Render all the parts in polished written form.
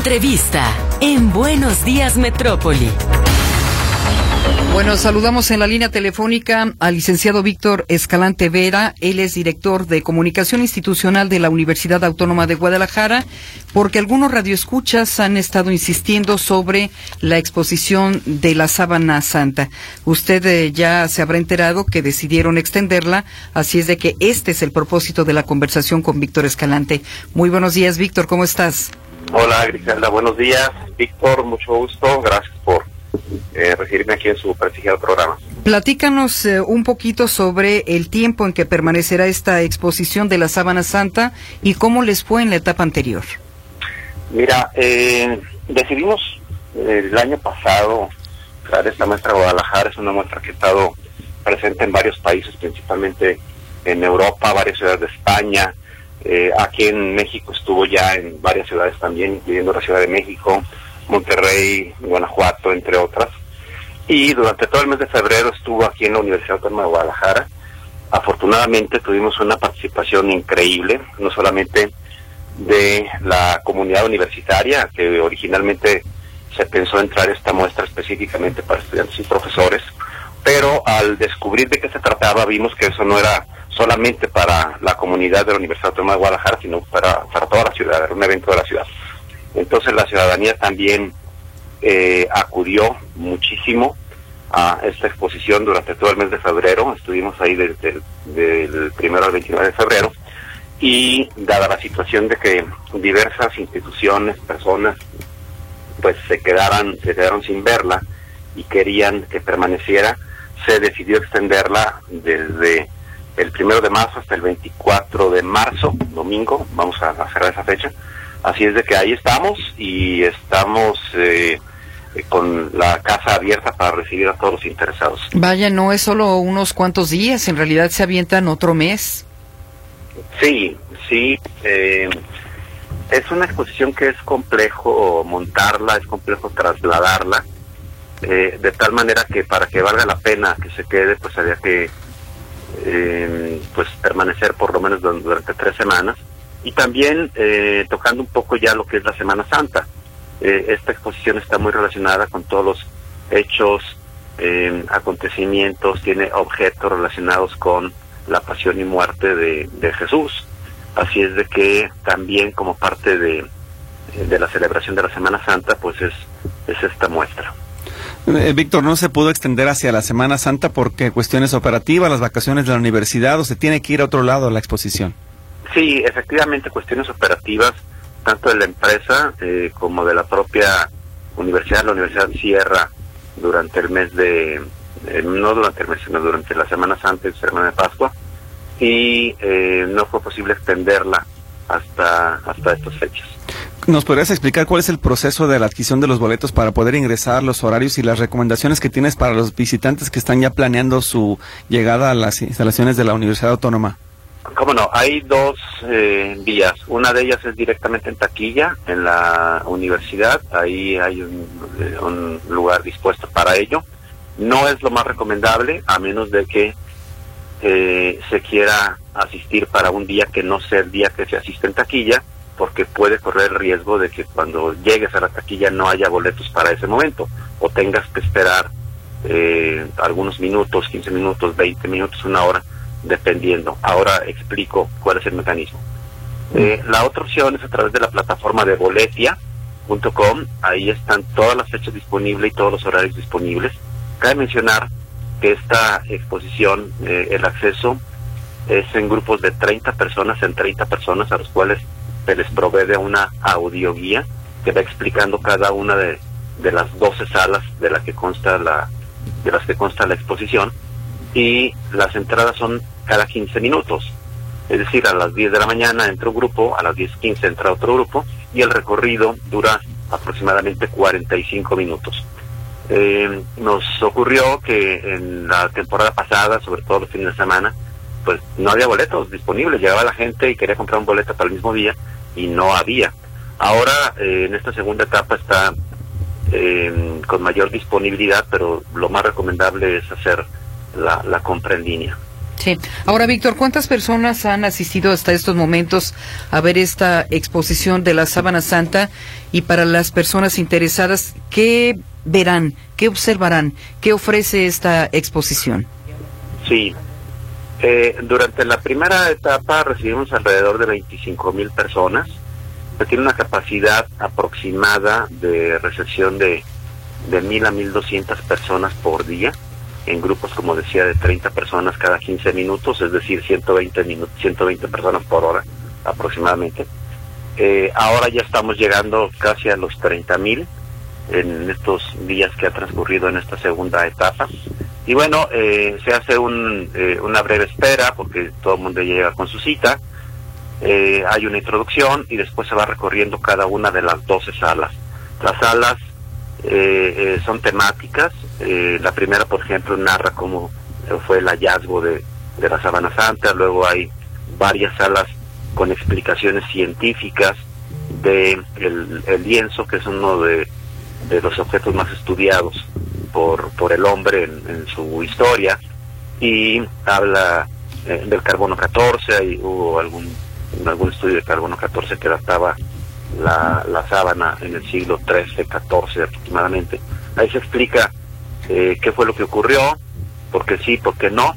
Entrevista en Buenos Días Metrópoli. Bueno, saludamos en la línea telefónica al licenciado Víctor Escalante Vera. Él es director de Comunicación Institucional de la Universidad Autónoma de Guadalajara, porque algunos radioescuchas han estado insistiendo sobre la exposición de la Sábana Santa. Usted ya se habrá enterado que decidieron extenderla, así es de que este es el propósito de la conversación con Víctor Escalante. Muy buenos días, Víctor, ¿cómo estás? Hola, Griselda, buenos días. Víctor, mucho gusto, gracias por recibirme aquí en su prestigiado programa. Platícanos un poquito sobre el tiempo en que permanecerá esta exposición de la Sábana Santa y cómo les fue en la etapa anterior. Mira, decidimos el año pasado traer esta muestra a Guadalajara. Es una muestra que ha estado presente en varios países, principalmente en Europa, varias ciudades de España. Aquí en México estuvo ya en varias ciudades también, incluyendo la Ciudad de México, Monterrey, Guanajuato, entre otras. Y durante todo el mes de febrero estuvo aquí en la Universidad Autónoma de Guadalajara. Afortunadamente tuvimos una participación increíble, no solamente de la comunidad universitaria, que originalmente se pensó en traer esta muestra específicamente para estudiantes y profesores, pero al descubrir de qué se trataba vimos que eso no era solamente para la comunidad de la Universidad Autónoma de Guadalajara, sino para toda la ciudad, era un evento de la ciudad. Entonces la ciudadanía también acudió muchísimo a esta exposición durante todo el mes de febrero. Estuvimos ahí del 1 al 29 de febrero, y dada la situación de que diversas instituciones, personas, pues se quedaron sin verla y querían que permaneciera, se decidió extenderla desde el 1 de marzo hasta el 24 de marzo, domingo. Vamos a cerrar esa fecha. Así es de que ahí estamos, y estamos con la casa abierta para recibir a todos los interesados. Vaya, no es solo unos cuantos días, en realidad se avientan otro mes. Sí, es una exposición que es complejo montarla, es complejo trasladarla, de tal manera que para que valga la pena que se quede, pues había que permanecer por lo menos durante 3 semanas. Y también tocando un poco ya lo que es la Semana Santa. Esta exposición está muy relacionada con todos los hechos, acontecimientos, tiene objetos relacionados con la pasión y muerte de Jesús. Así es de que también como parte de la celebración de la Semana Santa, pues es esta muestra. Víctor, ¿no se pudo extender hacia la Semana Santa porque cuestiones operativas, las vacaciones de la universidad, o se tiene que ir a otro lado a la exposición? Sí, efectivamente, cuestiones operativas, tanto de la empresa como de la propia universidad. La universidad cierra durante el mes no durante el mes, sino durante la Semana Santa y la Semana de Pascua, y no fue posible extenderla hasta estas fechas. ¿Nos podrías explicar cuál es el proceso de la adquisición de los boletos para poder ingresar, los horarios y las recomendaciones que tienes para los visitantes que están ya planeando su llegada a las instalaciones de la Universidad Autónoma? Cómo no, hay 2 vías. Una de ellas es directamente en taquilla, en la universidad. Ahí hay un lugar dispuesto para ello. No es lo más recomendable, a menos de que se quiera asistir para un día que no sea el día que se asiste en taquilla, porque puede correr el riesgo de que cuando llegues a la taquilla no haya boletos para ese momento, o tengas que esperar algunos minutos, 15 minutos, 20 minutos, 1 hora, dependiendo. Ahora explico cuál es el mecanismo. La otra opción es a través de la plataforma de boletia.com. Ahí están todas las fechas disponibles y todos los horarios disponibles. Cabe mencionar que esta exposición, el acceso es en grupos de 30 personas, a los cuales se les provee de una audioguía que va explicando cada una de las 12 salas de las que consta la exposición, y las entradas son cada 15 minutos. Es decir, a las 10 de la mañana entra un grupo, a las 10:15 entra otro grupo, y el recorrido dura aproximadamente 45 minutos. Nos ocurrió que en la temporada pasada, sobre todo los fines de semana, pues no había boletos disponibles. Llegaba la gente y quería comprar un boleto para el mismo día y no había. Ahora, en esta segunda etapa está con mayor disponibilidad, pero lo más recomendable es hacer la compra en línea. Sí. Ahora, Víctor, ¿cuántas personas han asistido hasta estos momentos a ver esta exposición de la Sábana Santa? Y para las personas interesadas, ¿qué verán? ¿Qué observarán? ¿Qué ofrece esta exposición? Sí. Durante la primera etapa recibimos alrededor de 25,000 personas. Tiene una capacidad aproximada de recepción de 1,000 a 1,200 personas por día, en grupos, como decía, de 30 personas cada 15 minutos, es decir, 120 personas por hora aproximadamente. Ahora ya estamos llegando casi a los 30,000 en estos días que ha transcurrido en esta segunda etapa. Y bueno, se hace una breve espera porque todo el mundo llega con su cita. Hay una introducción y después se va recorriendo cada una de las 12 salas. Las salas son temáticas. La primera, por ejemplo, narra cómo fue el hallazgo de la Sábana Santa. Luego hay varias salas con explicaciones científicas de el lienzo, que es uno de los objetos más estudiados por el hombre en su historia, y habla del carbono 14. Ahí hubo algún estudio de carbono 14 que databa la sábana en el siglo XIII, XIV aproximadamente. Ahí se explica qué fue lo que ocurrió, por qué sí, por qué no.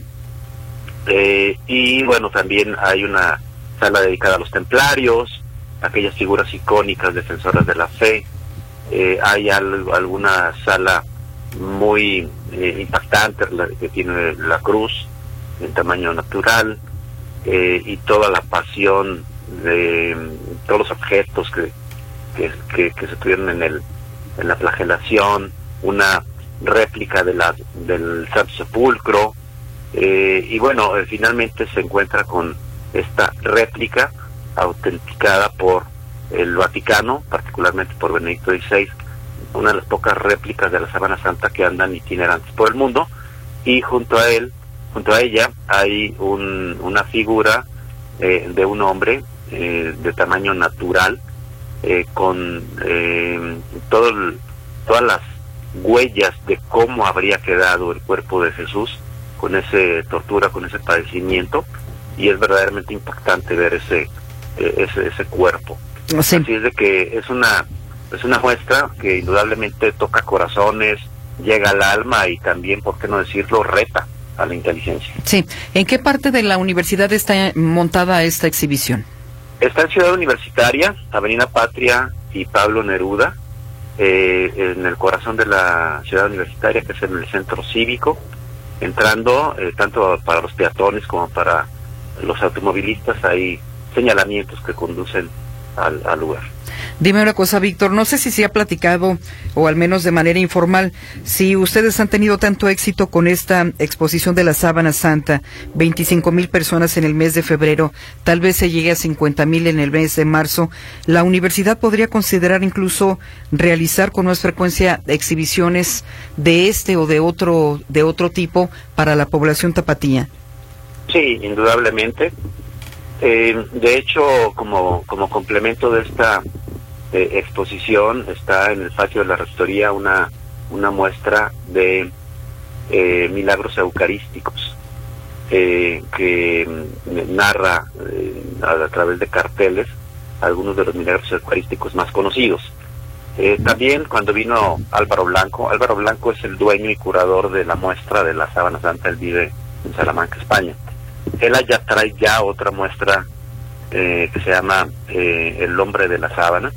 Y bueno, también hay una sala dedicada a los templarios, aquellas figuras icónicas defensoras de la fe. Hay alguna sala muy impactante que tiene la cruz en tamaño natural, y toda la pasión de todos los objetos que se tuvieron en la flagelación, una réplica del Santo Sepulcro, y bueno, finalmente se encuentra con esta réplica autenticada por el Vaticano, particularmente por Benedicto XVI, una de las pocas réplicas de la Sábana Santa que andan itinerantes por el mundo. Y junto a ella hay una figura de un hombre de tamaño natural, con todas las huellas de cómo habría quedado el cuerpo de Jesús con ese tortura, con ese padecimiento, y es verdaderamente impactante ver ese cuerpo. Sí. Así es de que es una muestra que indudablemente toca corazones, llega al alma y también, por qué no decirlo, reta a la inteligencia. Sí. ¿En qué parte de la universidad está montada esta exhibición? Está en Ciudad Universitaria, Avenida Patria y Pablo Neruda, en el corazón de la Ciudad Universitaria, que es en el centro cívico, entrando tanto para los peatones como para los automovilistas. Hay señalamientos que conducen al lugar. Dime una cosa, Víctor, no sé si se ha platicado, o al menos de manera informal, si ustedes han tenido tanto éxito con esta exposición de la Sábana Santa, 25,000 personas en el mes de febrero, tal vez se llegue a 50,000 en el mes de marzo. ¿La universidad podría considerar incluso realizar con más frecuencia exhibiciones de este o de otro tipo para la población tapatía? Sí, indudablemente. De hecho, como complemento de esta exposición, está en el patio de la rectoría una muestra de milagros eucarísticos, que narra a través de carteles algunos de los milagros eucarísticos más conocidos. También cuando vino Álvaro Blanco es el dueño y curador de la muestra de la Sábana Santa. Él vive en Salamanca, España. Él allá trae ya otra muestra que se llama El hombre de la sábana,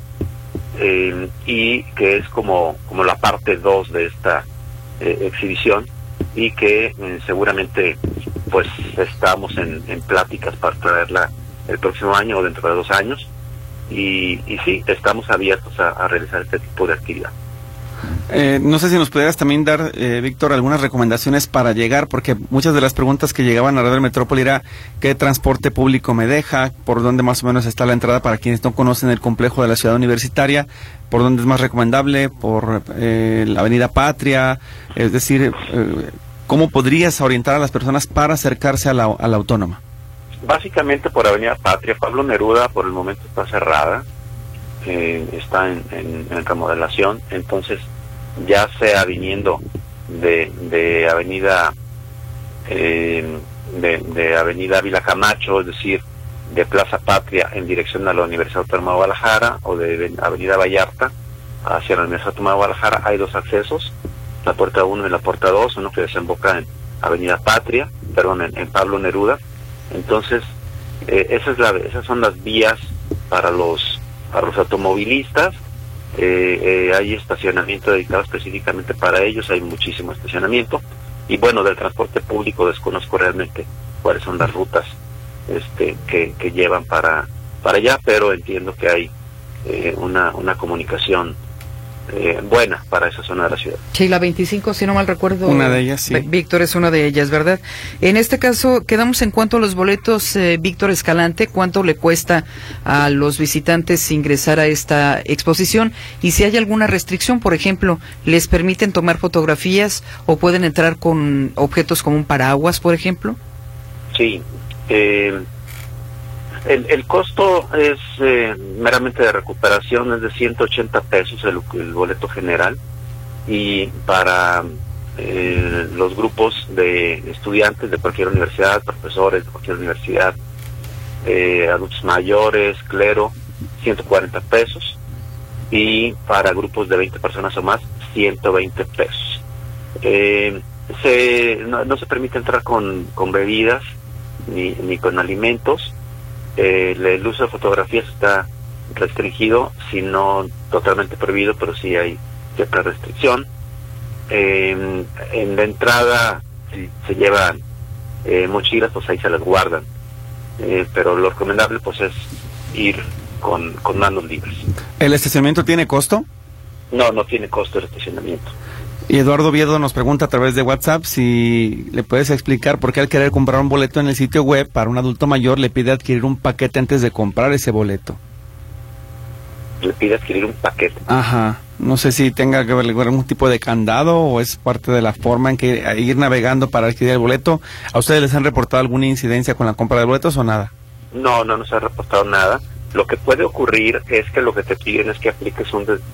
y que es como la parte 2 de esta exhibición, y que seguramente pues estamos en pláticas para traerla el próximo año o dentro de 2 años, y sí, estamos abiertos a realizar este tipo de actividad. No sé si nos pudieras también dar, Víctor, algunas recomendaciones para llegar, porque muchas de las preguntas que llegaban a Radio Metrópoli era qué transporte público me deja, por dónde más o menos está la entrada para quienes no conocen el complejo de la Ciudad Universitaria, por dónde es más recomendable, por la Avenida Patria, es decir, ¿cómo podrías orientar a las personas para acercarse a la Autónoma? Básicamente por Avenida Patria. Pablo Neruda por el momento está cerrada, está en remodelación, entonces ya sea viniendo de Avenida de Avenida Ávila Camacho, es decir, de Plaza Patria en dirección a la Universidad Autónoma de Guadalajara, o de Avenida Vallarta hacia la Universidad Autónoma de Guadalajara, hay dos accesos, la puerta 1 y la puerta 2, uno que desemboca en Avenida Patria, en Pablo Neruda. Entonces, esas son las vías para los automovilistas. Hay estacionamiento dedicado específicamente para ellos, hay muchísimo estacionamiento. Y bueno, del transporte público desconozco realmente cuáles son las rutas que llevan para allá, pero entiendo que hay una comunicación buena para esa zona de la ciudad. Sí, la 25, si no mal recuerdo. Una de ellas, sí. Víctor, es una de ellas, ¿verdad? En este caso, quedamos en cuanto a los boletos, Víctor Escalante, ¿cuánto le cuesta a los visitantes ingresar a esta exposición? Y si hay alguna restricción, por ejemplo, ¿les permiten tomar fotografías o pueden entrar con objetos como un paraguas, por ejemplo? Sí. El costo es meramente de recuperación, es de 180 pesos el boleto general, y para los grupos de estudiantes de cualquier universidad, profesores de cualquier universidad, adultos mayores, clero, 140 pesos, y para grupos de 20 personas o más, 120 pesos. No se permite entrar con bebidas ni con alimentos. El uso de fotografías está restringido, si no totalmente prohibido, pero sí hay cierta restricción. En la entrada, si se llevan mochilas, pues ahí se las guardan, pero lo recomendable pues es ir con manos libres. ¿El estacionamiento tiene costo? No tiene costo el estacionamiento. Y Eduardo Viedo nos pregunta a través de WhatsApp si le puedes explicar por qué al querer comprar un boleto en el sitio web para un adulto mayor le pide adquirir un paquete antes de comprar ese boleto. Le pide adquirir un paquete. Ajá. No sé si tenga que ver algún tipo de candado o es parte de la forma en que ir navegando para adquirir el boleto. ¿A ustedes les han reportado alguna incidencia con la compra de boletos o nada? No nos ha reportado nada. Lo que puede ocurrir es que lo que te piden es que apliques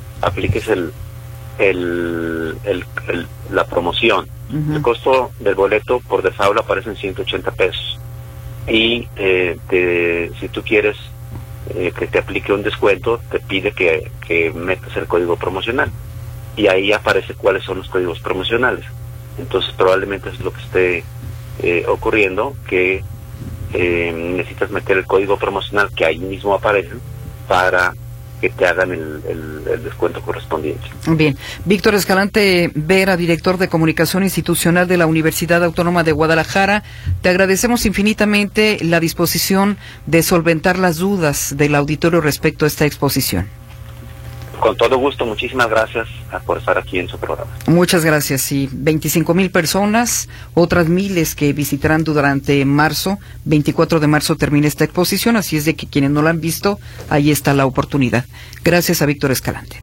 la promoción. Uh-huh. El costo del boleto por default aparece en 180 pesos. Y si tú quieres que te aplique un descuento, te pide que metas el código promocional. Y ahí aparece cuáles son los códigos promocionales. Entonces probablemente es lo que esté ocurriendo, que necesitas meter el código promocional que ahí mismo aparece para que te hagan el descuento correspondiente. Bien. Víctor Escalante Vera, director de Comunicación Institucional de la Universidad Autónoma de Guadalajara, te agradecemos infinitamente la disposición de solventar las dudas del auditorio respecto a esta exposición. Con todo gusto, muchísimas gracias por estar aquí en su programa. Muchas gracias. Y 25,000 personas, otras miles que visitarán durante marzo. 24 de marzo termina esta exposición, así es de que quienes no la han visto, ahí está la oportunidad. Gracias a Víctor Escalante.